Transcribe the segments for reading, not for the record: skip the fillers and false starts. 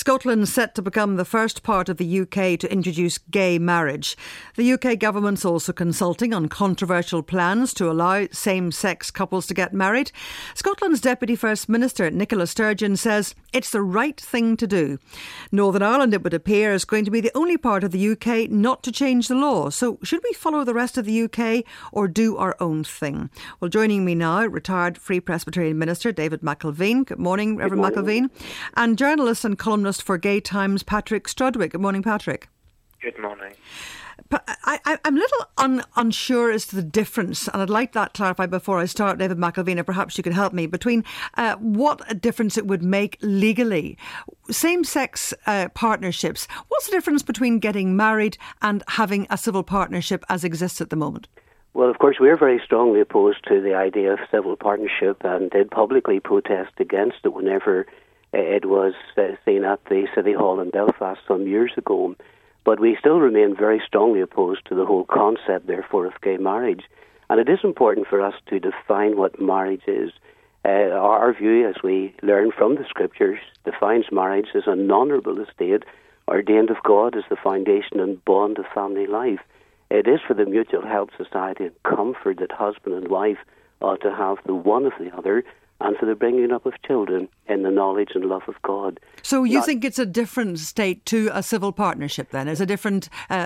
Scotland's set to become the first part of the UK to introduce gay marriage. The UK government's also consulting on controversial plans to allow same-sex couples to get married. Scotland's Deputy First Minister, Nicola Sturgeon, says it's the right thing to do. Northern Ireland, it would appear, is going to be the only part of the UK not to change the law. So should we follow the rest of the UK or do our own thing? Well, joining me now, retired Free Presbyterian Minister David McElveen. Good morning, Reverend McElveen. And journalist and columnist for Gay Times, Patrick Strudwick. Good morning, Patrick. Good morning. I'm a little unsure as to the difference, and I'd like that clarified before I start, David McElveen, and perhaps you could help me, between what a difference it would make legally. Same-sex partnerships, what's the difference between getting married and having a civil partnership as exists at the moment? Well, of course, we're very strongly opposed to the idea of civil partnership and did publicly protest against it whenever it was seen at the City Hall in Belfast some years ago. But we still remain very strongly opposed to the whole concept, therefore, of gay marriage. And it is important for us to define what marriage is. Our view, as we learn from the Scriptures, defines marriage as an honourable estate ordained of God as the foundation and bond of family life. It is for the mutual help, society and comfort that husband and wife ought to have the one of the other, and for the bringing up of children in the knowledge and love of God. So you think it's a different state to a civil partnership then? It's a different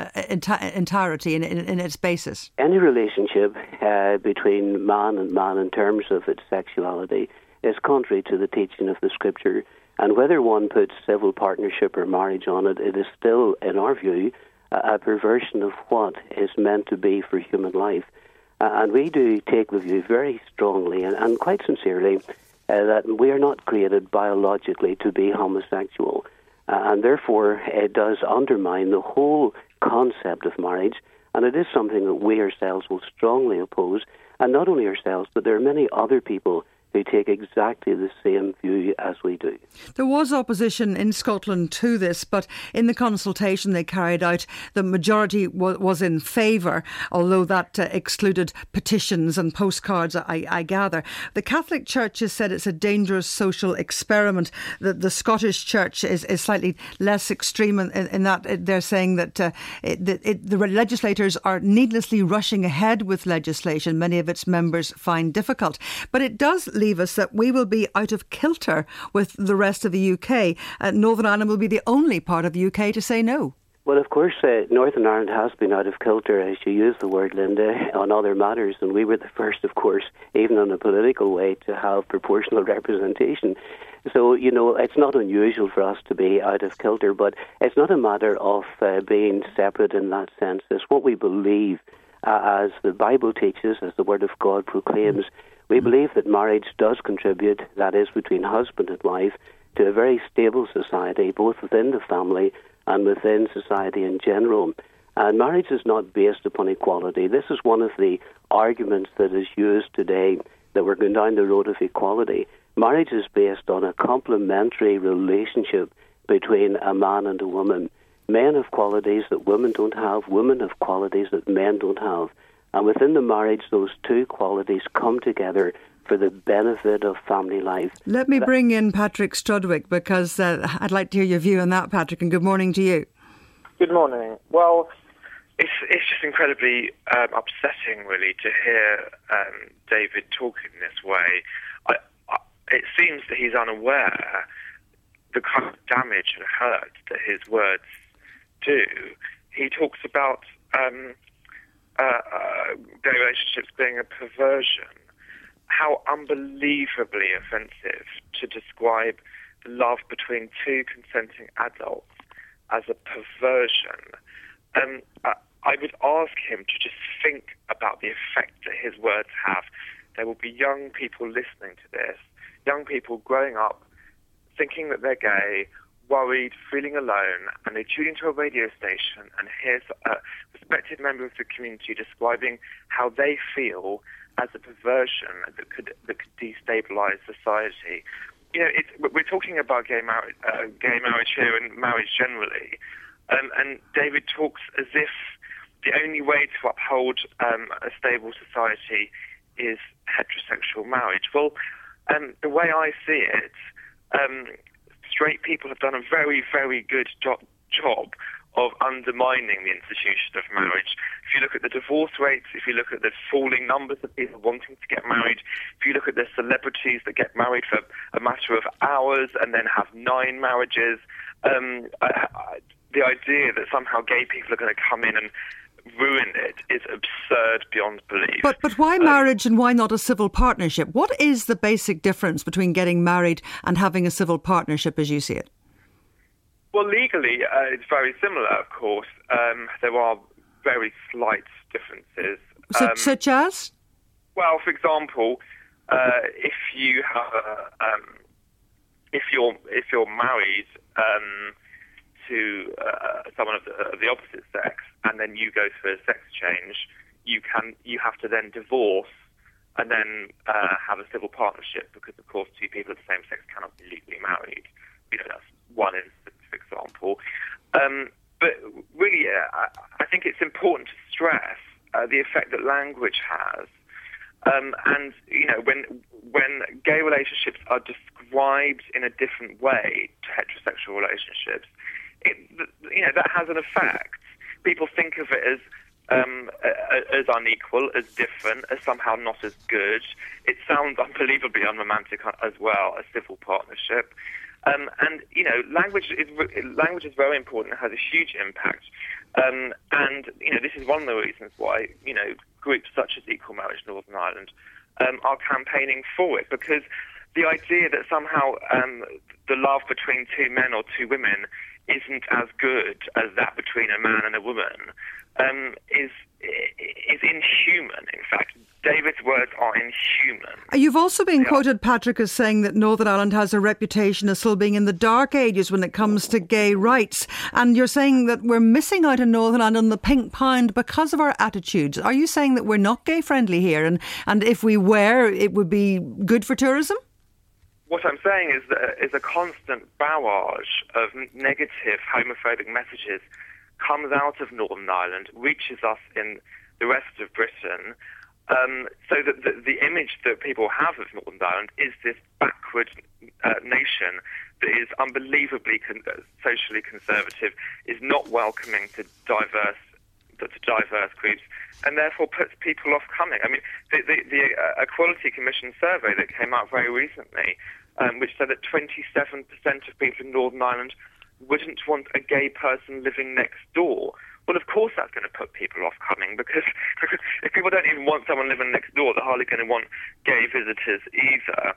entirety in its basis? Any relationship between man and man in terms of its sexuality is contrary to the teaching of the Scripture. And whether one puts civil partnership or marriage on it, it is still, in our view, a perversion of what is meant to be for human life. And we do take the view very strongly and quite sincerely that we are not created biologically to be homosexual. And therefore, it does undermine the whole concept of marriage. And it is something that we ourselves will strongly oppose. And not only ourselves, but there are many other people who take exactly the same view as we do. There was opposition in Scotland to this, but in the consultation they carried out, the majority was in favour, although that excluded petitions and postcards, I gather. The Catholic Church has said it's a dangerous social experiment. The Scottish Church is slightly less extreme in that they're saying that the legislators are needlessly rushing ahead with legislation many of its members find difficult. But it does leave us that we will be out of kilter with the rest of the UK. Northern Ireland will be the only part of the UK to say no. Well, of course, Northern Ireland has been out of kilter, as you use the word, Linda, on other matters. And we were the first, of course, even in a political way, to have proportional representation. So, you know, it's not unusual for us to be out of kilter, but it's not a matter of being separate in that sense. It's what we believe, as the Bible teaches, as the Word of God proclaims. We believe that marriage does contribute, that is, between husband and wife, to a very stable society, both within the family and within society in general. And marriage is not based upon equality. This is one of the arguments that is used today, that we're going down the road of equality. Marriage is based on a complementary relationship between a man and a woman. Men have qualities that women don't have, women have qualities that men don't have. And within the marriage, those two qualities come together for the benefit of family life. Let me bring in Patrick Strudwick, because I'd like to hear your view on that, Patrick, and good morning to you. Good morning. Well, it's just incredibly upsetting, really, to hear David talk in this way. It seems that he's unaware the kind of damage and hurt that his words do. He talks about gay relationships being a perversion. How unbelievably offensive to describe the love between two consenting adults as a perversion. I would ask him to just think about the effect that his words have. There will be young people listening to this, young people growing up thinking that they're gay, worried, feeling alone, and they tune into a radio station and hear a respected member of the community describing how they feel as a perversion that could destabilise society. You know, we're talking about gay marriage here and marriage generally, and David talks as if the only way to uphold a stable society is heterosexual marriage. Well, the way I see it, straight people have done a very, very good job of undermining the institution of marriage. If you look at the divorce rates, if you look at the falling numbers of people wanting to get married, if you look at the celebrities that get married for a matter of hours and then have 9 marriages, the idea that somehow gay people are going to come in and ruin it is absurd beyond belief. But why marriage and why not a civil partnership? What is the basic difference between getting married and having a civil partnership as you see it? Well, legally, it's very similar, of course. There are very slight differences. Such as? Well, for example, if you have if you're married to someone of the opposite sex, and then you go through a sex change, you have to then divorce and then have a civil partnership, because of course 2 people of the same sex cannot be legally married. That's one instance, for example. But really, I think it's important to stress the effect that language has. And when gay relationships are described in a different way to heterosexual relationships, that has an effect. People think of it as unequal, as different, as somehow not as good. It sounds unbelievably unromantic as well, a civil partnership. Language is very important. It has a huge impact. This is one of the reasons why, groups such as Equal Marriage Northern Ireland are campaigning for it, because the idea that somehow the love between 2 men or 2 women isn't as good as that between a man and a woman is inhuman. In fact, David's words are inhuman. You've also been quoted, Patrick, as saying that Northern Ireland has a reputation as still being in the dark ages when it comes to gay rights. And you're saying that we're missing out in Northern Ireland on the pink pound because of our attitudes. Are you saying that we're not gay friendly here? And if we were, it would be good for tourism? What I'm saying is that a constant barrage of negative homophobic messages comes out of Northern Ireland, reaches us in the rest of Britain, so that the image that people have of Northern Ireland is this backward nation that is unbelievably socially conservative, is not welcoming to diverse groups, and therefore puts people off coming. I mean, the Equality Commission survey that came out very recently, which said that 27% of people in Northern Ireland wouldn't want a gay person living next door. Well, of course that's going to put people off coming, because if people don't even want someone living next door, they're hardly going to want gay visitors either.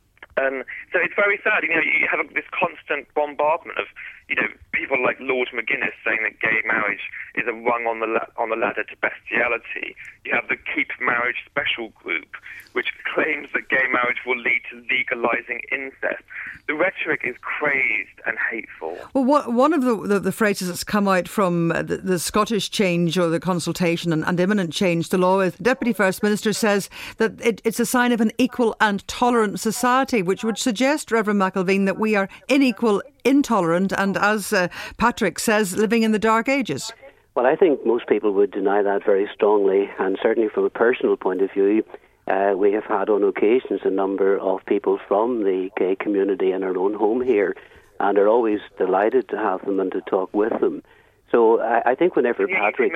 So it's very sad. You have this constant bombardment of, people like Lord McGuinness saying that gay marriage is a rung on the ladder to bestiality. You have the Keep Marriage Special Group, which claims that gay marriage will lead to legalising incest. The rhetoric is crazed and hateful. Well, one of the phrases that's come out from the Scottish change or the consultation and imminent change to law is, Deputy First Minister says that it's a sign of an equal and tolerant society, which would suggest, Reverend McElveen, that we are unequal, intolerant and, as Patrick says, living in the dark ages. Well, I think most people would deny that very strongly, and certainly from a personal point of view, we have had on occasions a number of people from the gay community in our own home here, and are always delighted to have them and to talk with them. So I think whenever Patrick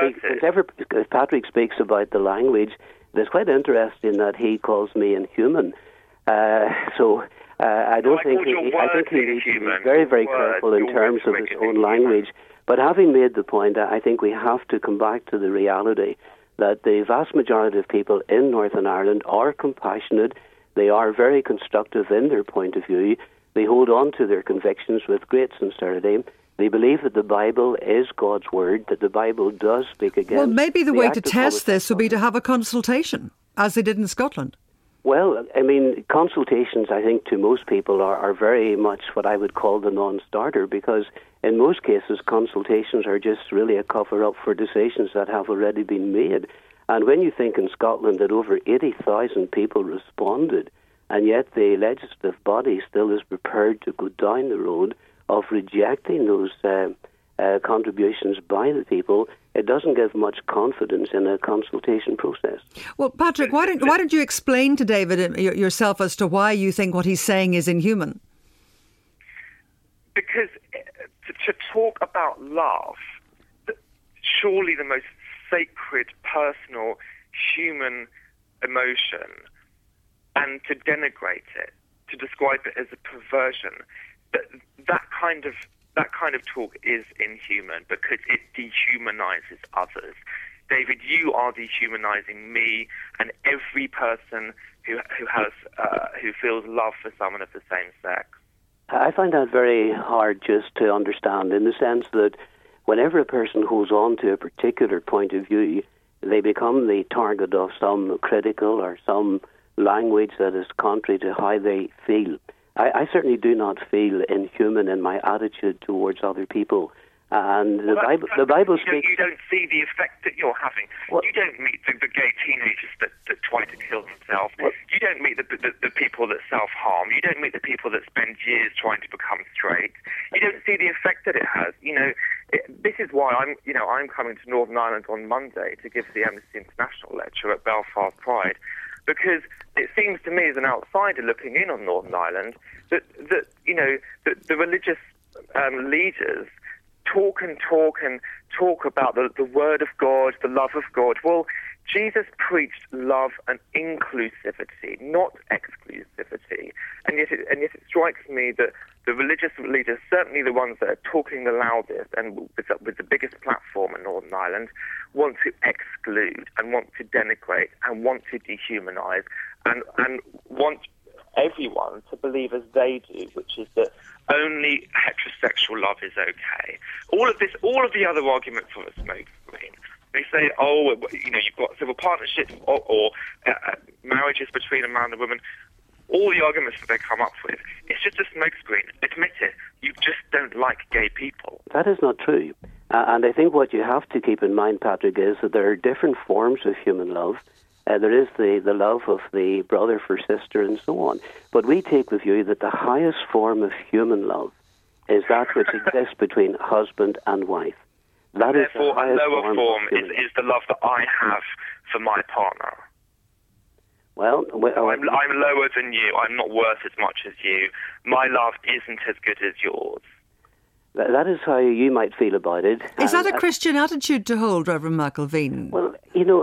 speaks about the language, it's quite interesting that he calls me inhuman. I think he needs to be very, very careful in terms of his own language. But having made the point, I think we have to come back to the reality that the vast majority of people in Northern Ireland are compassionate. They are very constructive in their point of view. They hold on to their convictions with great sincerity. They believe that the Bible is God's word, that the Bible does speak against... Well, maybe the way to test this would be to have a consultation, as they did in Scotland. Well, I mean, consultations, I think, to most people are very much what I would call the non-starter, because in most cases, consultations are just really a cover-up for decisions that have already been made. And when you think in Scotland that over 80,000 people responded, and yet the legislative body still is prepared to go down the road of rejecting those contributions by the people, it doesn't give much confidence in a consultation process. Well, Patrick, why don't you explain to David yourself as to why you think what he's saying is inhuman? because to talk about love, surely the most sacred, personal, human emotion, and to denigrate it, to describe it as a perversion, that kind of talk is inhuman because it dehumanizes others. David, you are dehumanizing me and every person who feels love for someone of the same sex. I find that very hard just to understand, in the sense that whenever a person holds on to a particular point of view, they become the target of some critical or some language that is contrary to how they feel. I certainly do not feel inhuman in my attitude towards other people. And the Bible speaks... You don't see the effect that you're having. Well, you don't meet the gay teenagers that try to kill themselves. Well, you don't meet the people that self-harm. You don't meet the people that spend years trying to become straight. You don't see the effect that it has. This is why I'm coming to Northern Ireland on Monday to give the Amnesty International lecture at Belfast Pride, because it seems to me as an outsider looking in on Northern Ireland that the religious leaders talk about the word of God, the love of God. Well, Jesus preached love and inclusivity, not exclusivity. And yet it strikes me that the religious leaders, certainly the ones that are talking the loudest and with the biggest platform in Northern Ireland, want to exclude and want to denigrate and want to dehumanize and want everyone to believe as they do, which is that only heterosexual love is okay. All of the other arguments on a smoke screen. They say, you've got civil partnerships or marriages between a man and a woman. All the arguments that they come up with, it's just a smokescreen. Admit it. You just don't like gay people. That is not true. And I think what you have to keep in mind, Patrick, is that there are different forms of human love. There is the love of the brother for sister and so on. But we take the view that the highest form of human love is that which exists between husband and wife. That is the highest lower form is the love that I have for my partner. Well, I'm lower than you. I'm not worth as much as you. My love isn't as good as yours. That is how you might feel about it. Is that a Christian attitude to hold, Reverend McIlveen? Well,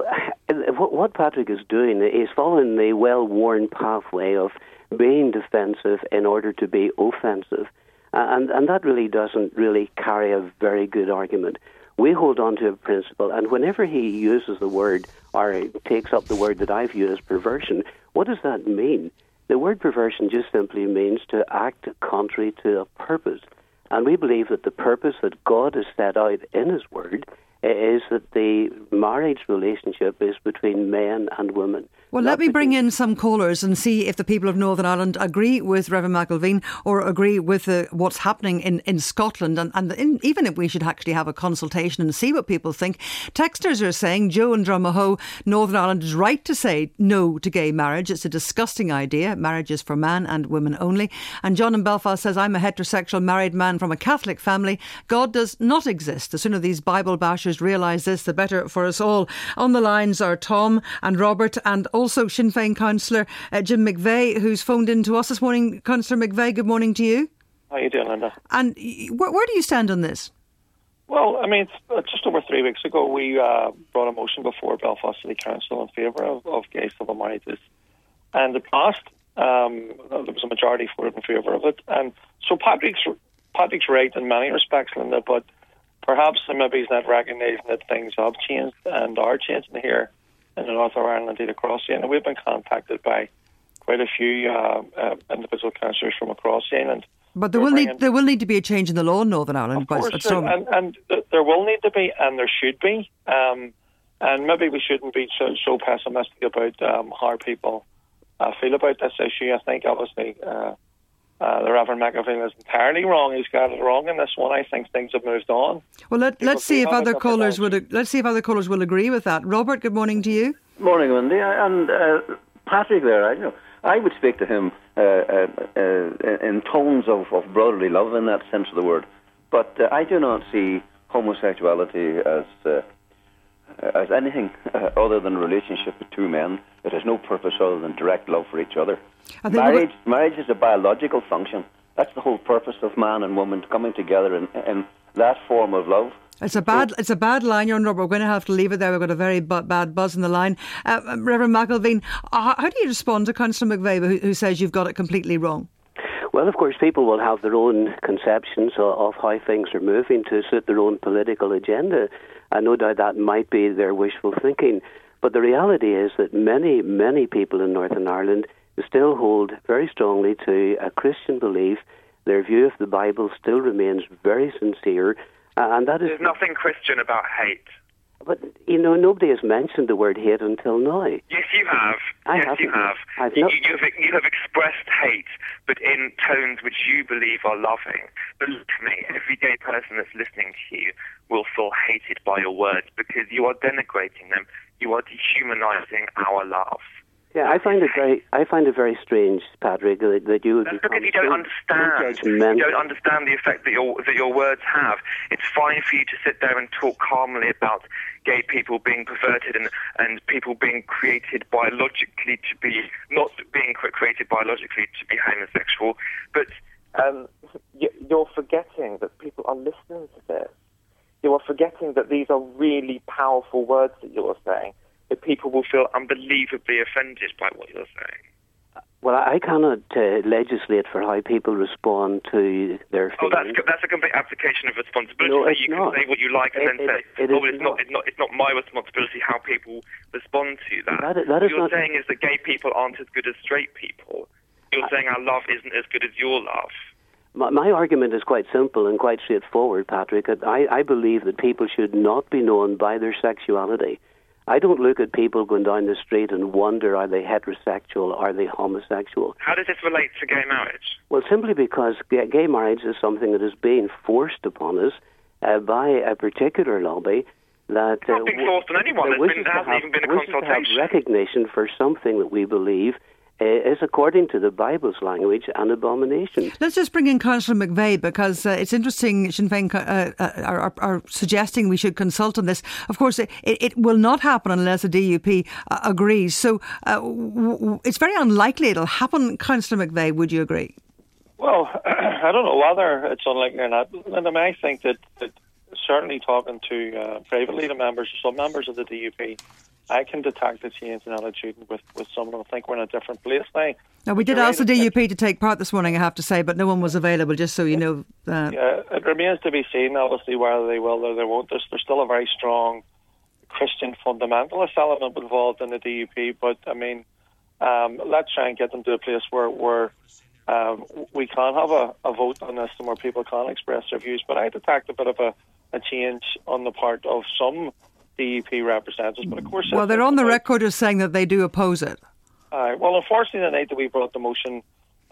what Patrick is doing is following the well-worn pathway of being defensive in order to be offensive. And that really doesn't really carry a very good argument. We hold on to a principle, and whenever he uses the word, or takes up the word that I've used, perversion, what does that mean? The word perversion just simply means to act contrary to a purpose. And we believe that the purpose that God has set out in His Word is that the marriage relationship is between men and women. Well, let me bring in some callers and see if the people of Northern Ireland agree with Reverend McIlveen or agree with what's happening in Scotland, and even if we should actually have a consultation and see what people think. Texters are saying, Joe in Drumahoe, Northern Ireland is right to say no to gay marriage. It's a disgusting idea. Marriage is for man and women only. And John in Belfast says, I'm a heterosexual married man from a Catholic family. God does not exist. The sooner these Bible bashers realise this, the better for us all. On the lines are Tom and Robert, and also Sinn Féin councillor Jim McVeigh, who's phoned in to us this morning. Councillor McVeigh, good morning to you. How are you doing, Linda? And where do you stand on this? Well, I mean, just over 3 weeks ago, we brought a motion before Belfast City Council in favour of gay civil marriages. And it passed. There was a majority for it in favour of it. And so Patrick's right in many respects, Linda, but perhaps maybe he's not recognising that things have changed and are changing here in the North of Ireland, indeed across the island. We've been contacted by quite a few individual councillors from across the island. But there will need to be a change in the law in Northern Ireland. Of course, and there will need to be, and there should be. And maybe we shouldn't be so pessimistic about how people feel about this issue. I think obviously the Reverend McIlveen is entirely wrong. He's got it wrong in this one. I think things have moved on. Well, let's see if other callers will agree with that. Robert, good morning to you. Morning, Wendy. And Patrick there, I would speak to him in tones of brotherly love in that sense of the word. But I do not see homosexuality as anything other than a relationship with two men. It has no purpose other than direct love for each other. Marriage is a biological function. That's the whole purpose of man and woman coming together in that form of love. It's a bad line you're under. We're going to have to leave it there. We've got a very bad buzz in the line. Reverend McIlveen, how do you respond to Councillor McVeigh who says you've got it completely wrong? Well, of course, people will have their own conceptions of how things are moving to suit their own political agenda. And no doubt that might be their wishful thinking. But the reality is that many, many people in Northern Ireland still hold very strongly to a Christian belief. Their view of the Bible still remains very sincere. And that is. There's nothing Christian about hate. But, nobody has mentioned the word hate until now. Yes, you have. You have expressed hate, but in tones which you believe are loving. Believe me, every gay person that's listening to you will feel hated by your words because you are denigrating them. You are dehumanizing our love. Yeah, I find it very strange, Patrick, that you would. That's because you don't understand. You don't understand the effect that your words have. It's fine for you to sit there and talk calmly about gay people being perverted and people being created biologically to be not being created biologically to be homosexual, but you're forgetting that people are listening to this. You are forgetting that these are really powerful words that you're saying. That people will feel unbelievably offended by what you're saying. Well, I cannot legislate for how people respond to their feelings. That's a complete abdication of responsibility. No, it's you not. Can say what you like and then say, it's not my responsibility how people respond to that. What you're saying is that gay people aren't as good as straight people. You're saying our love isn't as good as your love. My argument is quite simple and quite straightforward, Patrick. I believe that people should not be known by their sexuality. I don't look at people going down the street and wonder, are they heterosexual, are they homosexual? How does this relate to gay marriage? Well, simply because gay marriage is something that is being forced upon us by a particular lobby that... It's not being forced on anyone. There hasn't even been a consultation. To have recognition for something that we believe is, according to the Bible's language, an abomination. Let's just bring in Councillor McVeigh because it's interesting. Sinn Féin are suggesting we should consult on this. Of course, it will not happen unless the DUP agrees. So it's very unlikely it'll happen. Councillor McVeigh, would you agree? Well, I don't know whether it's unlikely or not. And I think that certainly talking to privately to members, some members of the DUP, I can detect a change in attitude with some of them. I think we're in a different place now. Now, we did ask the DUP to take part this morning, I have to say, but no one was available, just so you know. Yeah, it remains to be seen, obviously, whether they will or they won't. There's still a very strong Christian fundamentalist element involved in the DUP, but, I mean, let's try and get them to a place where we can have a vote on this and where people can express their views. But I detect a bit of a change on the part of some DUP representatives, but of course... Well, they're on the record as saying that they do oppose it. Well, unfortunately, the night that we brought the motion,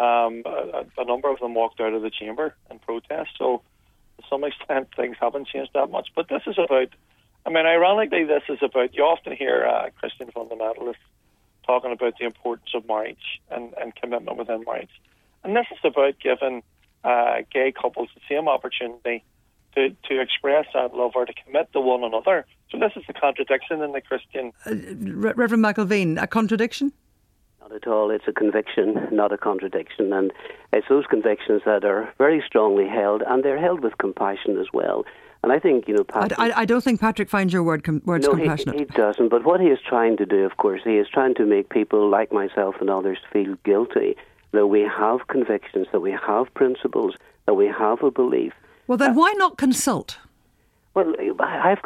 a number of them walked out of the chamber in protest, so to some extent things haven't changed that much. But this is about, I mean, ironically, this is about, you often hear Christian fundamentalists talking about the importance of marriage and commitment within marriage. And this is about giving gay couples the same opportunity to express that love or to commit to one another. So this is a contradiction in the Christian... Reverend McIlveen, a contradiction? Not at all. It's a conviction, not a contradiction. And it's those convictions that are very strongly held, and they're held with compassion as well. And I think, Patrick... I don't think Patrick finds your words compassionate. He doesn't. But what he is trying to do, of course, he is trying to make people like myself and others feel guilty that we have convictions, that we have principles, that we have a belief. Well, then why not consult? Well, I've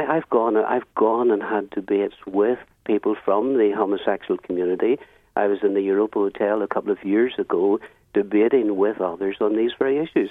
gone and had debates with people from the homosexual community. I was in the Europa Hotel a couple of years ago debating with others on these very issues.